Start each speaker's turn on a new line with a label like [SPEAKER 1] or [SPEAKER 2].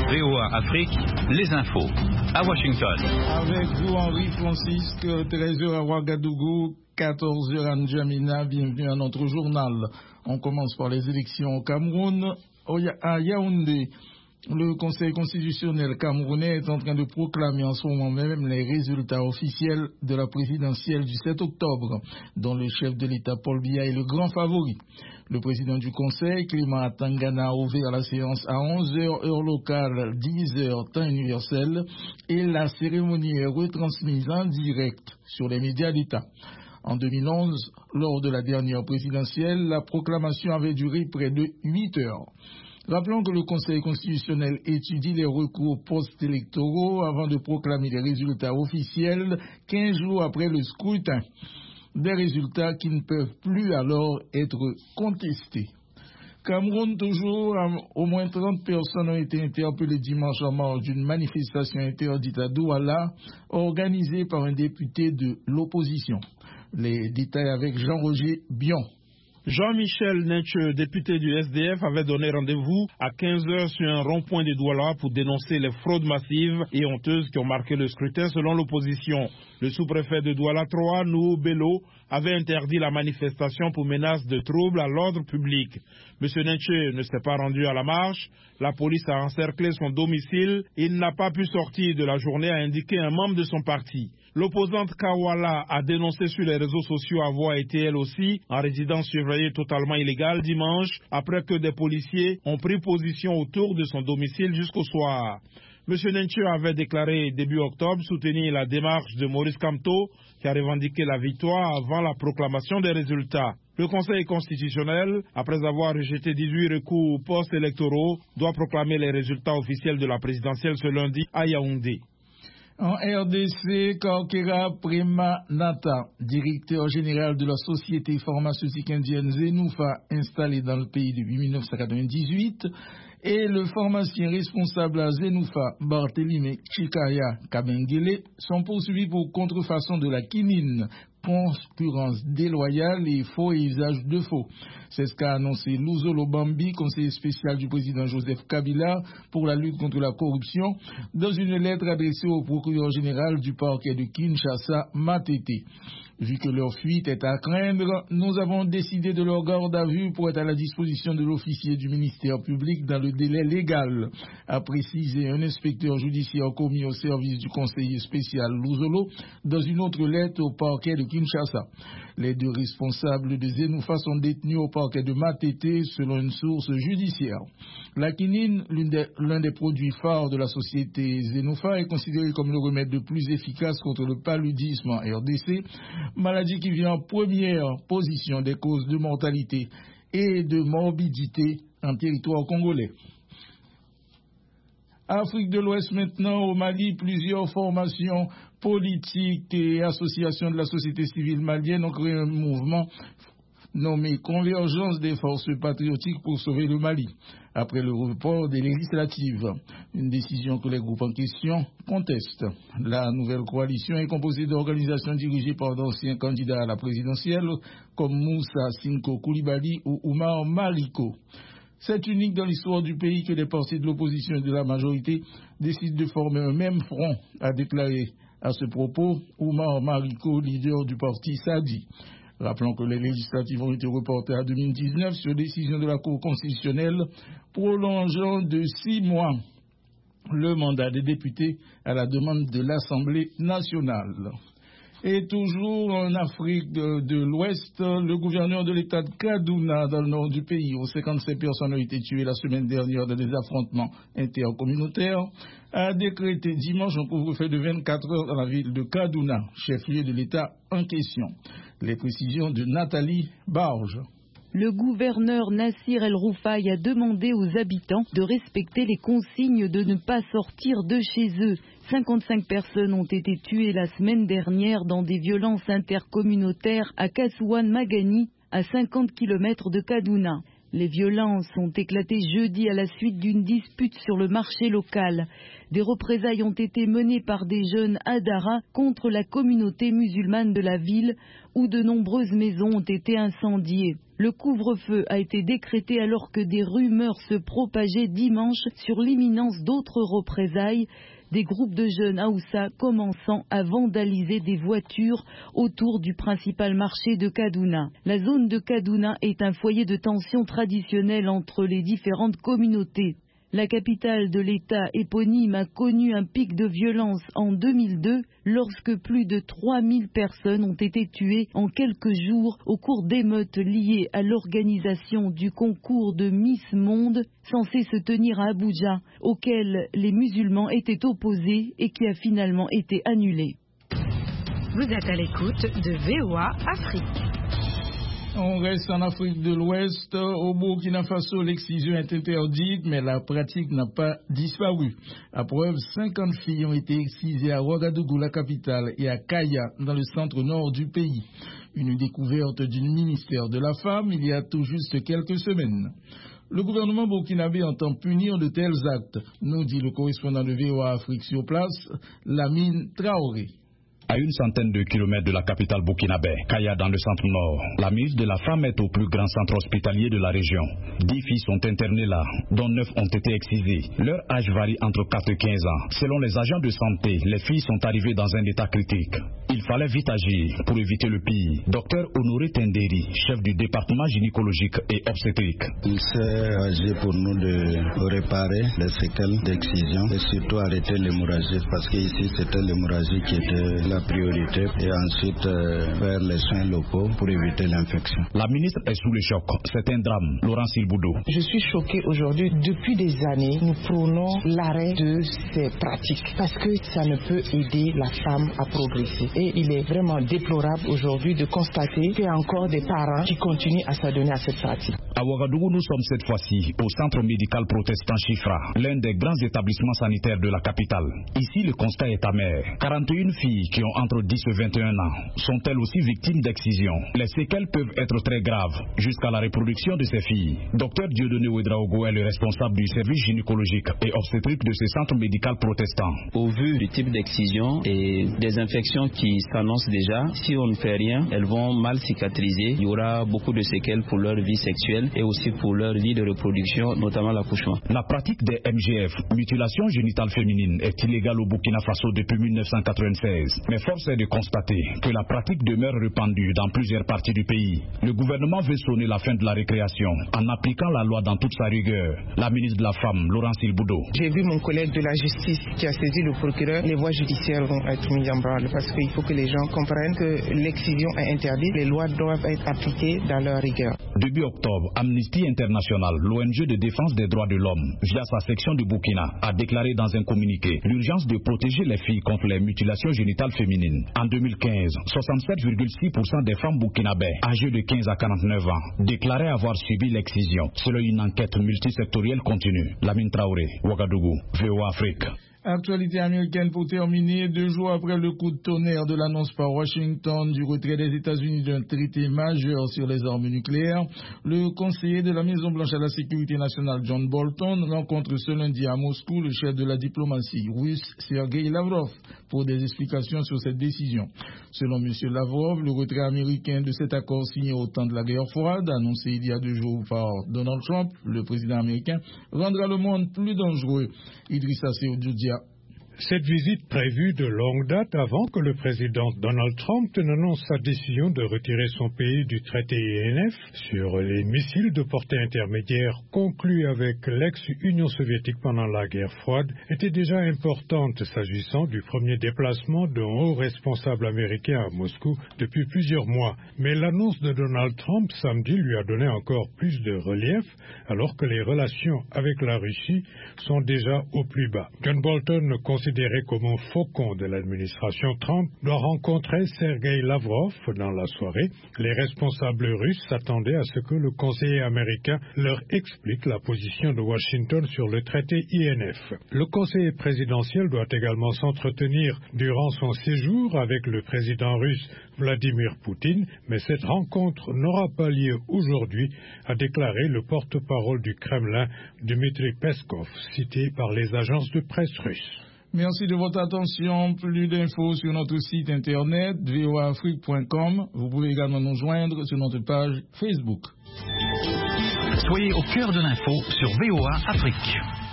[SPEAKER 1] VOA Afrique, les infos. À Washington.
[SPEAKER 2] Avec vous, Henri Francisque, 13h à Ouagadougou, 14h à N'Djamena. Bienvenue à notre journal. On commence par les élections au Cameroun. À Yaoundé, le Conseil constitutionnel camerounais est en train de proclamer en ce moment même les résultats officiels de la présidentielle du 7 octobre, dont le chef de l'État Paul Biya est le grand favori. Le président du Conseil, Clément Atangana, a ouvert la séance à 11h heure locale, 10h temps universel, et la cérémonie est retransmise en direct sur les médias d'État. En 2011, lors de la dernière présidentielle, la proclamation avait duré près de 8 heures. Rappelons que le Conseil constitutionnel étudie les recours post-électoraux avant de proclamer les résultats officiels 15 jours après le scrutin. Des résultats qui ne peuvent plus alors être contestés. Cameroun toujours, au moins 30 personnes ont été interpellées dimanche en marge d'une manifestation interdite à Douala, organisée par un député de l'opposition. Les détails avec Jean-Roger Bion.
[SPEAKER 3] Jean-Michel Nenche, député du SDF, avait donné rendez-vous à 15h sur un rond-point de Douala pour dénoncer les fraudes massives et honteuses qui ont marqué le scrutin selon l'opposition. Le sous-préfet de Douala 3, Nou Bello, avait interdit la manifestation pour menace de troubles à l'ordre public. M. Nenche ne s'est pas rendu à la marche. La police a encerclé son domicile et il n'a pas pu sortir de la journée, a indiqué un membre de son parti. L'opposante Kawala a dénoncé sur les réseaux sociaux avoir été elle aussi en résidence surveillée totalement illégale dimanche après que des policiers ont pris position autour de son domicile jusqu'au soir. M. Nenche avait déclaré début octobre soutenir la démarche de Maurice Kamto qui a revendiqué la victoire avant la proclamation des résultats. Le Conseil constitutionnel, après avoir rejeté 18 recours post-électoraux, doit proclamer les résultats officiels de la présidentielle ce lundi à Yaoundé.
[SPEAKER 2] En RDC, Kaokera Premanata, directeur général de la société pharmaceutique indienne Zenoufa, installée dans le pays depuis 1998, et le pharmacien responsable à Zenoufa, Barthélémy Chikaya Kabengele, sont poursuivis pour contrefaçon de la quinine, concurrence déloyale et faux et usage de faux. C'est ce qu'a annoncé Luzolo Bambi, conseiller spécial du président Joseph Kabila pour la lutte contre la corruption, dans une lettre adressée au procureur général du parquet de Kinshasa, Matete. Vu que leur fuite est à craindre, nous avons décidé de leur garde à vue pour être à la disposition de l'officier du ministère public dans le délai légal, a précisé un inspecteur judiciaire commis au service du conseiller spécial Luzolo dans une autre lettre au parquet de Kinshasa. Les deux responsables de Zenoufa sont détenus au parquet de Matete selon une source judiciaire. La quinine, l'un des produits phares de la société Zenoufa, est considérée comme le remède le plus efficace contre le paludisme en RDC, maladie qui vient en première position des causes de mortalité et de morbidité en territoire congolais. Afrique de l'Ouest maintenant, au Mali, plusieurs formations politiques et associations de la société civile malienne ont créé un mouvement nommé Convergence des forces patriotiques pour sauver le Mali, après le report des législatives, une décision que les groupes en question contestent. La nouvelle coalition est composée d'organisations dirigées par d'anciens candidats à la présidentielle comme Moussa Sinko Koulibaly ou Oumar Mariko. C'est unique dans l'histoire du pays que les partis de l'opposition et de la majorité décident de former un même front, a déclaré à ce propos Oumar Mariko, leader du parti Sadi. Rappelons que les législatives ont été reportées à 2019 sur décision de la Cour constitutionnelle, prolongeant de 6 mois le mandat des députés à la demande de l'Assemblée nationale. Et toujours en Afrique de l'Ouest, le gouverneur de l'État de Kaduna, dans le nord du pays, où 57 personnes ont été tuées la semaine dernière dans des affrontements intercommunautaires, a décrété dimanche un couvre-feu de 24 heures dans la ville de Kaduna, chef-lieu de l'État en question. Les précisions de Nathalie Barge.
[SPEAKER 4] Le gouverneur Nassir El-Roufaï a demandé aux habitants de respecter les consignes de ne pas sortir de chez eux. 55 personnes ont été tuées la semaine dernière dans des violences intercommunautaires à Kasouane-Magani, à 50 km de Kaduna. Les violences ont éclaté jeudi à la suite d'une dispute sur le marché local. Des représailles ont été menées par des jeunes Hadara contre la communauté musulmane de la ville où de nombreuses maisons ont été incendiées. Le couvre-feu a été décrété alors que des rumeurs se propageaient dimanche sur l'imminence d'autres représailles, des groupes de jeunes Haoussa commençant à vandaliser des voitures autour du principal marché de Kaduna. La zone de Kaduna est un foyer de tension traditionnelle entre les différentes communautés. La capitale de l'État éponyme a connu un pic de violence en 2002 lorsque plus de 3000 personnes ont été tuées en quelques jours au cours d'émeutes liées à l'organisation du concours de Miss Monde censé se tenir à Abuja, auquel les musulmans étaient opposés et qui a finalement été annulé.
[SPEAKER 5] Vous êtes à l'écoute de VOA Afrique.
[SPEAKER 2] On reste en Afrique de l'Ouest. Au Burkina Faso, l'excision est interdite, mais la pratique n'a pas disparu. À preuve, 50 filles ont été excisées à Ouagadougou, la capitale, et à Kaya, dans le centre-nord du pays. Une découverte du ministère de la Femme il y a tout juste quelques semaines. Le gouvernement burkinabé entend punir de tels actes, nous dit le correspondant de VOA Afrique sur place, Lamine Traoré.
[SPEAKER 6] À une centaine de kilomètres de la capitale burkinabé, Kaya dans le centre-nord, la ministre de la Femme est au plus grand centre hospitalier de la région. 10 filles sont internées là, dont 9 ont été excisées. Leur âge varie entre 4 et 15 ans. Selon les agents de santé, les filles sont arrivées dans un état critique. Il fallait vite agir pour éviter le pire. Docteur Honoré Tenderi, chef du département gynécologique et obstétrique.
[SPEAKER 7] Il s'est agi pour nous de réparer les séquelles d'excision et surtout arrêter l'hémorragie parce qu'ici c'était l'hémorragie qui était la priorité et ensuite faire les soins locaux pour éviter l'infection.
[SPEAKER 6] La ministre est sous le choc. C'est un drame. Laurent Silboudou.
[SPEAKER 8] Je suis choqué aujourd'hui. Depuis des années, nous prônons l'arrêt de ces pratiques parce que ça ne peut aider la femme à progresser. Et il est vraiment déplorable aujourd'hui de constater qu'il y a encore des parents qui continuent à s'adonner à cette pratique.
[SPEAKER 6] À Ouagadougou, nous sommes cette fois-ci au centre médical protestant Chifra, l'un des grands établissements sanitaires de la capitale. Ici, le constat est amer. 41 filles qui ont entre 10 et 21 ans sont elles aussi victimes d'excision. Les séquelles peuvent être très graves jusqu'à la reproduction de ces filles. Docteur Dieudonné Ouedraogo est le responsable du service gynécologique et obstétrique de ce centre médical protestant.
[SPEAKER 9] Au vu du type d'excision et des infections qui s'annoncent déjà, si on ne fait rien, elles vont mal cicatriser. Il y aura beaucoup de séquelles pour leur vie sexuelle et aussi pour leur vie de reproduction, notamment l'accouchement.
[SPEAKER 6] La pratique des MGF, mutilation génitale féminine, est illégale au Burkina Faso depuis 1996. Mais force est de constater que la pratique demeure répandue dans plusieurs parties du pays. Le gouvernement veut sonner la fin de la récréation en appliquant la loi dans toute sa rigueur. La ministre de la Femme, Laurent Silboudou.
[SPEAKER 8] J'ai vu mon collègue de la justice qui a saisi le procureur. Les voies judiciaires vont être mises en branle parce qu'il faut que les gens comprennent que l'excision est interdite. Les lois doivent être appliquées dans leur rigueur.
[SPEAKER 6] Début octobre, Amnesty International, l'ONG de défense des droits de l'homme, via sa section du Burkina, a déclaré dans un communiqué l'urgence de protéger les filles contre les mutilations génitales féminines. En 2015, 67,6% des femmes burkinabées âgées de 15 à 49 ans déclaraient avoir subi l'excision, selon une enquête multisectorielle continue. Lamine Traoré, Ouagadougou, VOA Afrique.
[SPEAKER 2] Actualité américaine pour terminer. 2 jours après le coup de tonnerre de l'annonce par Washington du retrait des États-Unis d'un traité majeur sur les armes nucléaires, le conseiller de la Maison-Blanche à la sécurité nationale John Bolton rencontre ce lundi à Moscou le chef de la diplomatie russe Sergei Lavrov pour des explications sur cette décision. Selon M. Lavrov, le retrait américain de cet accord signé au temps de la guerre froide, annoncé il y a 2 jours par Donald Trump, le président américain, rendra le monde plus dangereux. Idrissa Seydoudia.
[SPEAKER 10] Cette visite prévue de longue date avant que le président Donald Trump n'annonce sa décision de retirer son pays du traité INF sur les missiles de portée intermédiaire conclus avec l'ex-Union soviétique pendant la guerre froide était déjà importante s'agissant du premier déplacement d'un haut responsable américain à Moscou depuis plusieurs mois. Mais l'annonce de Donald Trump samedi lui a donné encore plus de relief alors que les relations avec la Russie sont déjà au plus bas. John Bolton considéré comme un faucon de l'administration Trump, doit rencontrer Sergei Lavrov dans la soirée. Les responsables russes s'attendaient à ce que le conseiller américain leur explique la position de Washington sur le traité INF. Le conseiller présidentiel doit également s'entretenir durant son séjour avec le président russe Vladimir Poutine, mais cette rencontre n'aura pas lieu aujourd'hui, a déclaré le porte-parole du Kremlin, Dmitry Peskov, cité par les agences de presse russes.
[SPEAKER 2] Merci de votre attention. Plus d'infos sur notre site internet voaafrique.com. Vous pouvez également nous joindre sur notre page Facebook.
[SPEAKER 1] Soyez au cœur de l'info sur VOA Afrique.